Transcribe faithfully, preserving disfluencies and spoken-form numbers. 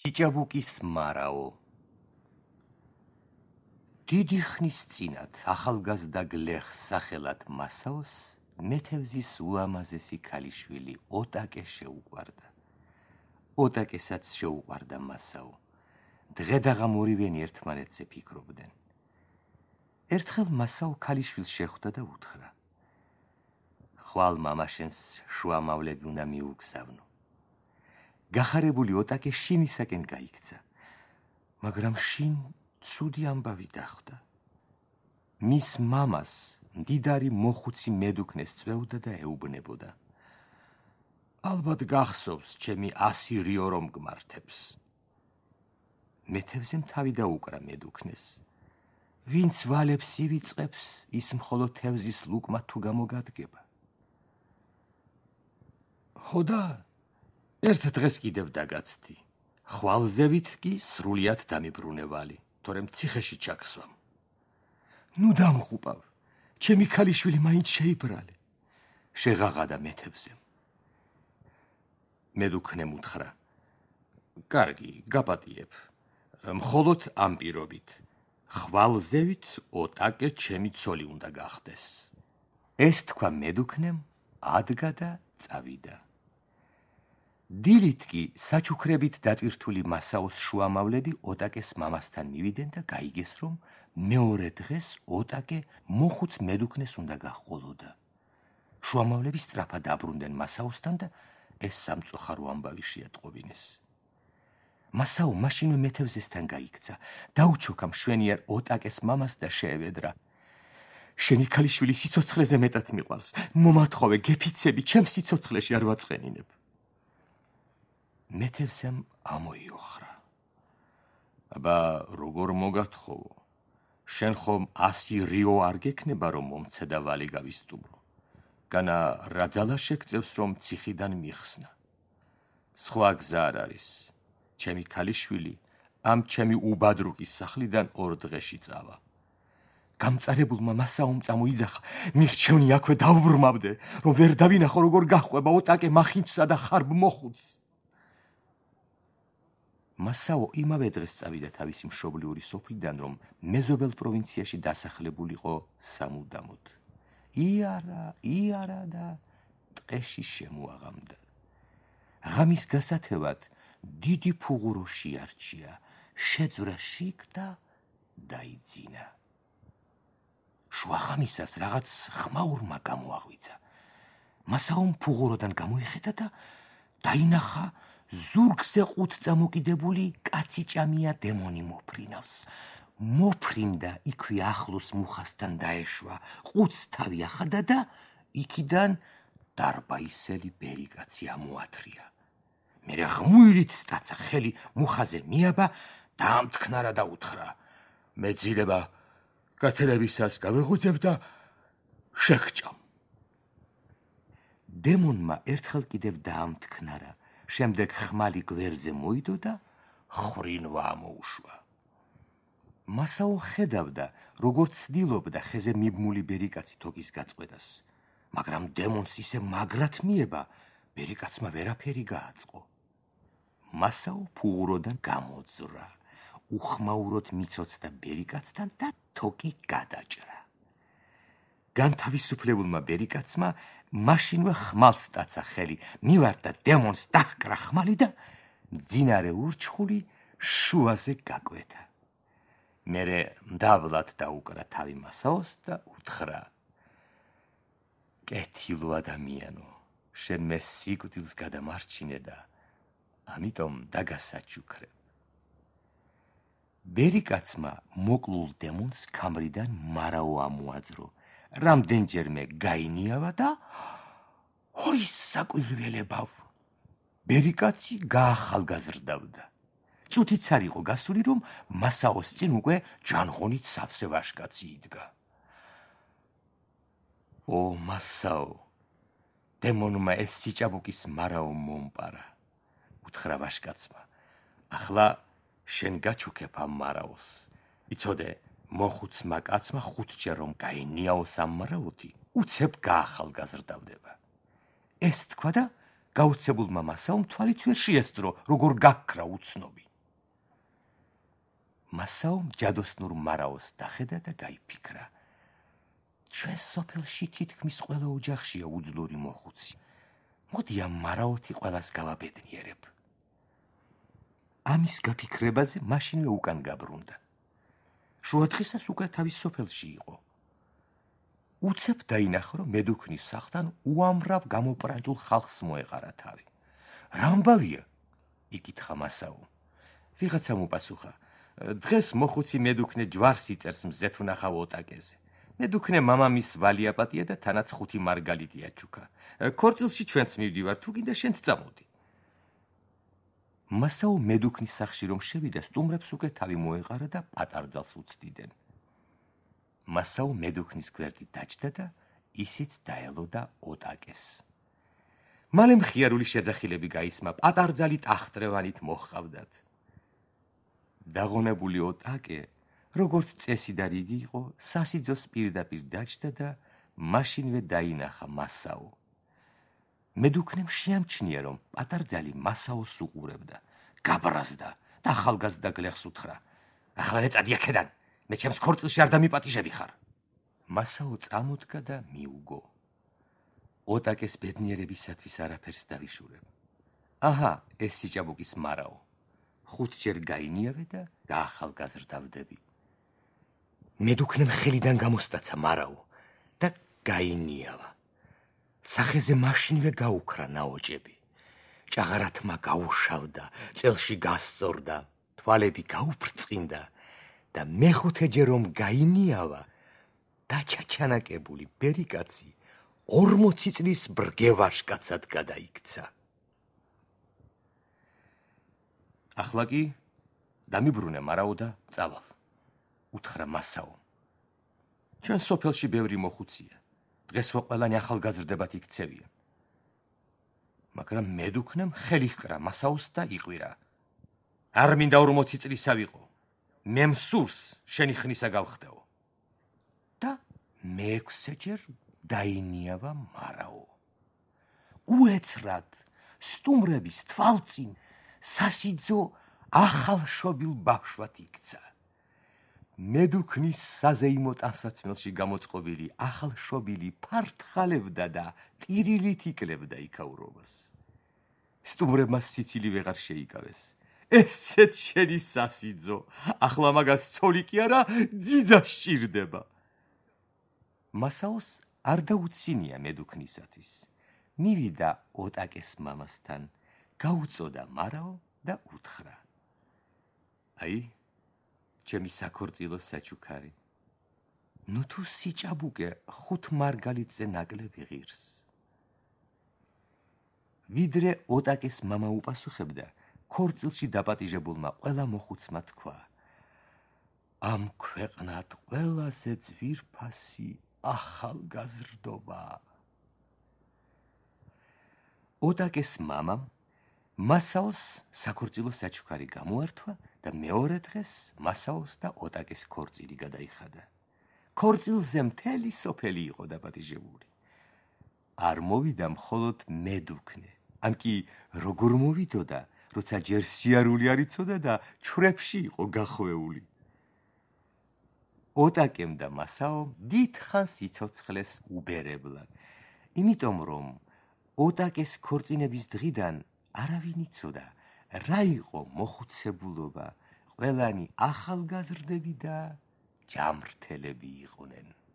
ჭაბუკის მარაო. დიდი ხნის წინათ ახალგაზრდა გლეხს სახელად მასაოს მეთევზის ულამაზესი ქალიშვილი ოტაკე შეუყვარდა. ოტაკესაც შეუყვარდა მასაო. დღედაღამ ორივენი ერთმანეთზე ფიქრობდნენ. ერთხელ მასაო ქალიშვილს შეხვდა და უთხრა: ხვალ მამაშენს შუამავლები უნდა მიუგზავნო. გახარებული ოტაკე შინისაკენ გაიქცა, მაგრამ შინ ცუდი ამბავი დახვდა. მის მამას მდიდარი მოხუცი მედუქნეს წვეოდა და ეუბნებოდა: ალბათ გახსოვს ჩემი ასი რიო რომ გმართებს. მეთევზემ თავი დაუკრა მედუქნეს. ვინც ვალებს ივიწყებს, ის მხოლოდ თევზის ლუკმა თუ გამოგადგება. ხოდა ერთ დღეს კიდევ დაგაცდი. ხვალზევით კი სრულიად დამიბრუნე, თორემ ციხეში ჩაქსვამ. ნუ დამხუპავ, ჩემი ქალიშვილი მაინც შეიბრალე, შეღაღადა მეთევზემ. მედუქნემ უთხრა: კარგი, გაპატიებ, მხოლოდ ამ პირობით, ხვალზევით ოტაკე ჩემი ცოლი უნდა გახდეს. ეს თქვა მედუქნემ, ადგა და წავიდა. დილით კი საჩუქრებით დატვირთული მასაოს შუამავლები ოტაკეს მამასთან მივიდნენ და გაიგეს, რომ მეორე დღეს ოტაკე მოხუც მედუქნეს უნდა გაჰყოლოდა. შუამავლები სწრაფად დაბრუნდნენ მასაოსთან და ეს სამწუხარო ამბავი შეატყობინეს. მასაო მაშინვე მეთევზესთან გაიქცა, დაუჩოქა მშვენიერ ოტაკეს მამას და შეევედრა: შენი ქალიშვილი სიცოცხლეზე მეტად მიყვარს, მომათხოვე, გეფიცები, ჩემ სიცოცხლეში არ ვაწყენინებ. მეთევზემ ამოიოხრა: აბა როგორ მოგათხოვო? შენ ხომ ასი რიო არ გექნება, რომ მომცე და ვალი გავისტუმრო? განა რა ძალა შეგწევს, რომ ციხიდან მიხსნა? სხვა გზა არ არის. ჩემი ქალიშვილი ამ ჩემი უბადრუკის სახლიდან ორ დღეში წავა. გამწარებულმა მასაომ წამოიძახა: მირჩევნი აქვე დავბრმავდე, რომ ვერ დავინახო როგორ გაჰყვება ოტაკე მახინჯსა და ხარბ მოხუცს. მასაო იმავე დღეს წავიდა თავისი მშობლიური სოფლიდან, რომ მეზობელ პროვინციაში დასახლებულიყო სამუდამოდ. იარა, იარა და ტყეში შემოაღამდა. ღამის გასათევად დიდი ფუღურო შეარჩია, შეძვრა შიგ და დაიძინა. შუაღამისას რაღაც ხმაურმა გამოაღვიძა. მასაომ ფუღუროდან გამოიხედა და დაინახა ზურგზე ყუთ წამოკიდებული კაციჭამია დემონი მოფრინავს. მოფრინდა იქვე ახლოს მუხასთან დაეშვა, ყუთს თავი ახადა და იქიდან დარბაისელი ბერიკაცი ამოათრია. მერე ღმულით სტაცა ხელი მუხაზე მიაბა, დაამტკნარა და უთხრა: მეძილება გათერებისას გავეღვიძებ და შეგჭამ. დემონმა ერთხელ კიდევ დაამტკნარა, შემდეგ ხმალი გვერდზე მოიდო და ხრინვა ამოუშვა. მასაო ხედავდა, როგორც ცდილობდა ხეზე მიბმული ბერიკაცი თოკის გაწყვეტას, მაგრამ დემონს ისე მაგრად მიება, ბერიკაცმა ვერაფერი გააწყო. მასაო ფუღუროდან გამოძვრა, უხმაუროდ მიცოცხლა ბერიკაცთან და თოკი გადაჭრა. განთავისუფლებულმა ბერიკაცმა მაშინვე ხმალს სტაცა ხელი, მივარდა დემონს დაჰკრა ხმალი და მძინარე ურჩხული შუაზე გაკვეთა. მერე მდაბლად დაუკრა თავი მასაოს და უთხრა: კეთილო ადამიანო, შენ მე სიკვდილს გადამარჩინე და ამიტომ დაგასაჩუქრებ. ბერიკაცმა მოკლულ დემონს ქამრიდან მარაო ამოაძრო, რამდენჯერმე გაინიავა და ой საკვირველებავ. ბერიკაცი გაახალგაზრდავდა. წუთიც არ იყო გასული, რომ მასაოს წინ უკვე ჯანღონით სავსე ვაშკაცი იდგა. ო მასაო, დემონმა ეს სიჭაბუკის მარაო მომპარა, უთხრა ვაშკაცმა. ახლა შენ გაჩუქებ ამ მარაოს. იცოდე, მოხუცმა კაცმა ხუთჯერ რომ გაენიაოს ამ მარაოთი, უცებ გაახალგაზრდავდება. ეს თქვა და გაუცებულმა მასაომ თვალიც ვერ შეესწრო, როგორ გაქრა უცნობი. მასაომ ჯადოსნურ მარაოს დახედა და გაიფიქრა. ჩვენ სოფელში თითქმის ყველა ოჯახშია უძლური მოხუცი. მოდი ამ მარაოთი ყველას გავაბედნიერებ. ამის გაფიქრებაზე მაშინვე უკან გაბრუნდა. შუადღისას უკვე თავის სოფელში იყო. უცებ დაინახა, რომ მედუქნის სახლთან უამრავ გამოპრანჭულ ხალხს მოეყარა თავი. რა ამბავია? იკითხა მასაო. ვიღაცამ უპასუხა. დღეს მოხუცი მედუქნე ჯვარს იწერს მზეთ უნახავ ოტაკეზე. მედუქნე მამამის ვალიაპატია და თანაც ხუთი მარგალიტი აჩუქა. ქორწილში ჩვენც მივდივარ, თუ გინდა შენც წამოდი. მასაო მედუქნის სახლში რომ შევიდა, სტუმრებს უკვე თავი მოეყარა და პატარძალს უცდიდნენ. მასაო მედუქნის გვერდით დაჯდა და ისიც დაელოდა ოტაკეს. მალე მხიარული შეძახილები გაისმა, პატარძალი ტახტრევანით მოჰყავდათ. დაღონებული ოტაკე, როგორც წესი და რიგი იყო, სასიძოს პირდაპირ დაჯდა და მაშინვე დაინახა მასაო. მედუქნემ შეამჩნია, რომ პატარძალი მასაოს უყურებდა, გაბრაზდა და ახალგაზრდა გლეხს უთხრა: ახლა ეწადი აქედან, მე ჩემს ქორწილში არ დამიპატიჟები ხარ. მასაო წამოდგა და მიუგო. ოტაკეს ბედნიერებისათვის არაფერს დავიშურებ. აჰა, ეს სიჭაბუკის მარაო. ხუთჯერ გაინიავე და გაახალგაზრდავდები. მედუქნემ ხელიდან გამოსტაცა მარაო და გაინიავა. სახეზე მაშინვე გაუქრა ნაოჭები. ჭაღარათმა გაუშავდა, წელში გასწორდა, თვალები გაუფრწყინდა და მეხუთეჯერ რომ გაინიავა, დაჩაჩანაკებული ბერიკაცი ორმოცი წლის ბრგევაშკაცად გადაიქცა. ახლა კი დამიბრუნე მარაო და წავალ, უთხრა მასაო. ჩვენ სოფელში ბევრი მოხუცია. დღესვე ყველანი ახალგაზრდებად იქცევია. მაგრამ მედუქნემ ხელი ჰკრა მასაოს და იყვირა. არ მინდა ორმოცი წლისა ვიყო. მე მსურს შენი ხნისა გავხდეო. და მეექვსეჯერ დაინიავა მარაო. უეცრად სტუმრების თვალწინ სასიძო ახალშობილ ბავშვად იქცა. მედუქნის საზეიმო ტანსაცმელში გამოწყობილი ახალშობილი ფარტხალებდა და ტირილით იკლებდა იქაურობას. სტუმრებმა სიცილი ვეღარ შეიკავეს. ესეც შენი სასიძო, ახლა მაგას ცოლი კი არა, ძიძა სჭირდება. მასაოს არ დაუცინია მედუქნისათვის. მივიდა ოტაკეს მამასთან, გაუწოდა მარაო და უთხრა: აი, ჩემი საქორწილო საჩუქარი. ნუ თუ სიჭაბუკე ხუთ მარგალიტზე ნაკლები ღირს. ვიდრე ოტაკეს მამა უპასუხებდა, ქორწილში დაპატიჟებულმა ყველა მოხუცმა თქვა: ამ ქვეყნად ყველაზე ძვირფასი ახალგაზრდობა. ოტაკეს მამამ მასაოს საქორწილო საჩუქარი გამოართვა და მეორე დღეს მასაოს და ოტაკეს ქორწილი გადაიხადა. ქორწილზე მთელი სოფელი იყო დაპატიჟებული. არ მოვიდა მხოლოდ მედუქნე, ან კი როგორ მოვიდოდა, როცა ჯერ სიარული არ იცოდა და ჩვრებში იყო გახვეული. ოტაკემ და მასაომ დიდხანს იცოცხლეს უბერებლად, იმიტომ რომ ოტაკეს ქორწინების დღიდან არავინ იცოდა, რა იყო მოხუცებულობა, ყველანი ახალგაზრდები და ჯამრთელები იყვნენ.